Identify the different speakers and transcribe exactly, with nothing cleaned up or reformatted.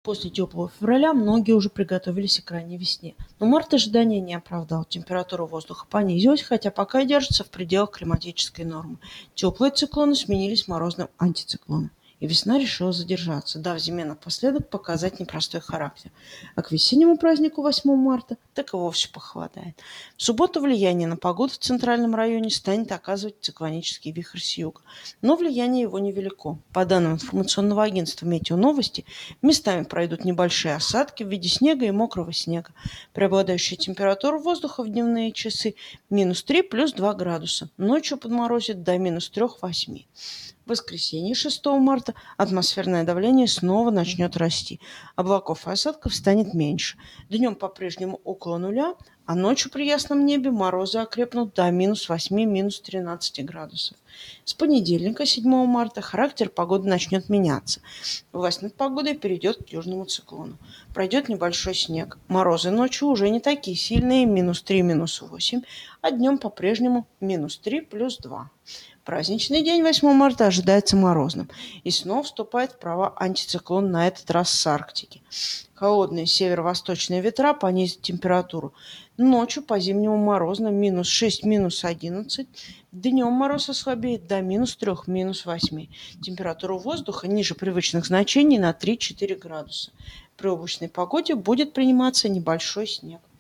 Speaker 1: После теплого февраля многие уже приготовились к ранней весне. Но март ожидания не оправдал. Температура воздуха понизилась, хотя пока и держится в пределах климатической нормы. Теплые циклоны сменились морозным антициклоном. И весна решила задержаться, дав зиме напоследок показать непростой характер. А к весеннему празднику восьмого марта так и вовсе похолодает. В субботу влияние на погоду в центральном районе станет оказывать циклонический вихрь с юга. Но влияние его невелико. По данным информационного агентства «Метеоновости», местами пройдут небольшие осадки в виде снега и мокрого снега. Преобладающая температура воздуха в дневные часы минус три плюс два градуса. Ночью подморозит до минус три-восемь. В воскресенье шестого марта атмосферное давление снова начнет расти. Облаков и осадков станет меньше. Днем по-прежнему около нуля, а ночью при ясном небе морозы окрепнут до минус восьми, минус тринадцати градусов. С понедельника, седьмого марта, характер погоды начнет меняться. Власть над погодой перейдет к южному циклону. Пройдет небольшой снег. Морозы ночью уже не такие сильные, минус три, минус восемь, а днем по-прежнему минус три плюс два. Праздничный день восьмого марта ожидается морозным. И снова вступает в права антициклон, на этот раз с Арктики. Холодные северо-восточные ветра понизят температуру. Ночью по-зимнему морозно, минус шесть, минус одиннадцать. Днем мороз ослабеет до минус три, минус восемь. Температура воздуха ниже привычных значений на три-четыре градуса. При облачной погоде будет приниматься небольшой снег.